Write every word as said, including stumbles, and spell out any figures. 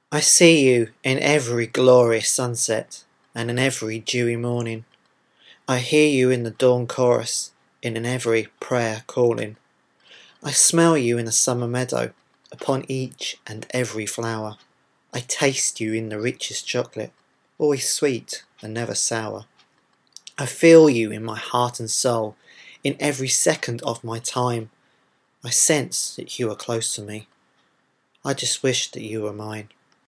I see you in every glorious sunset, and in every dewy morning. I hear you in the dawn chorus, and in every prayer calling. I smell you in the summer meadow, upon each and every flower. I taste you in the richest chocolate, always sweet and never sour. I feel you in my heart and soul, in every second of my time. I sense that you are close to me. I just wish that you were mine.